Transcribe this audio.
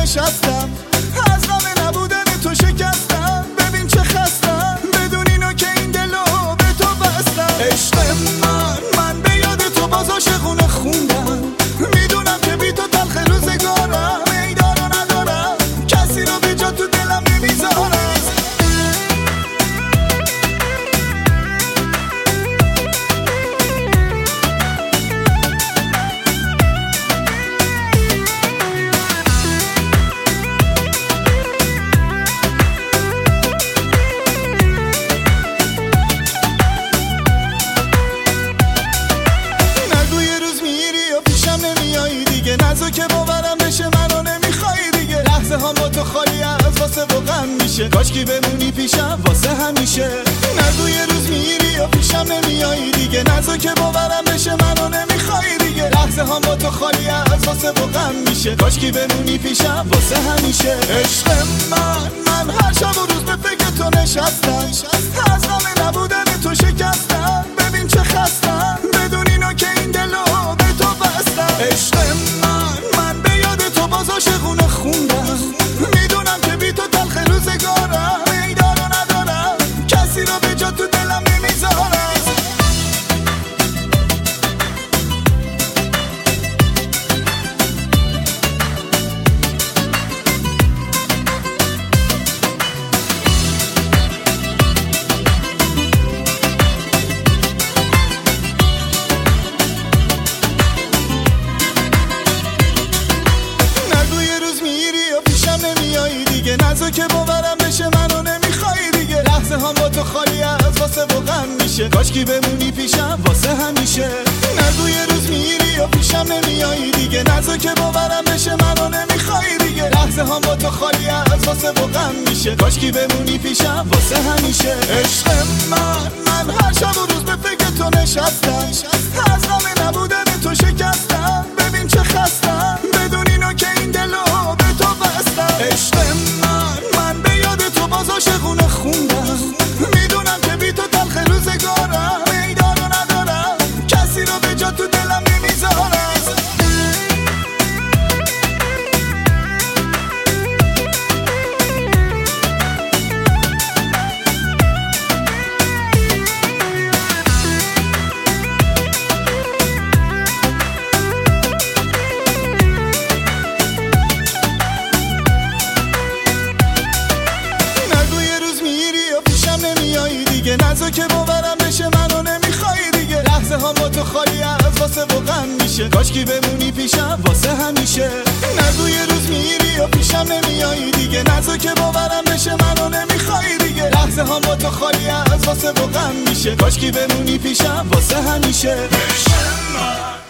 نشستم، از غم نبودن تو شکستم. ببین چه خستم، بدون اینو که این دلو به تو بستم. عشق من به یاد تو باز عاشقونه خوندم. میدونم که بی تو تلخ روزگارم، میدارو ندارم کسی رو به جا تو دلم نمیذارم. نزو که باورم بشه منو نمیخوای دیگه. لحظه ها با تو خالی از واسه و غم میشه. کاشکی بمونی پیشم واسه همیشه. نگو یه روز میری و پیشم نمیایی دیگه. نزو که باورم بشه منو نمیخوای دیگه. لحظه ها با تو خالی از واسه و غم میشه. کاشکی بمونی پیشم واسه همیشه. عشق من هر شب و روز به فکر تو نشستم، از غم نبودن تو شکستم. ببین چه خستم، بدون اینو که این دلو به تو بستم. عشق من به یاد تو باز عاشقونه خوندم. میدونم که بی تو تلخ روزگارم، میدارو ندارم کسی رو به جا تو دلم نمیذارم. نزو که باورم بشه منو نمیخوای دیگه. لحظه هم با تو خالی از واسه و غم میشه. کاشکی بمونی پیشم واسه همیشه. نگو یه روز میری و پیشم نمیایی دیگه. نزو که باورم بشه منو نمیخوای دیگه. لحظه هم با تو خالی از واسه و غم میشه. کاشکی بمونی پیشم واسه همیشه. عشق من هر شب و روز به فکر تو نشستم، از غم نبودن تو شکستم. ببین چه خستم، بدون اینو که این دلو به تو بستم. عشق من به یاد تو باز عاشقونه خوندم. میدونم که بی تو تلخ روزگارم، میدارو ندارم کسی رو به جا تو دلم نمیذارم. نزو که باورم بشه منو نمیخوای دیگه. لحظه ها با تو خالی از واسه و غم میشه. کاشکی بمونی پیشم واسه همیشه. نگو یه روز میری و پیشم نمیایی دیگه. نزو که باورم بشه منو نمیخوای دیگه. لحظه ها با تو خالی از واسه و غم میشه. کاشکی بمونی پیشم واسه همیشه.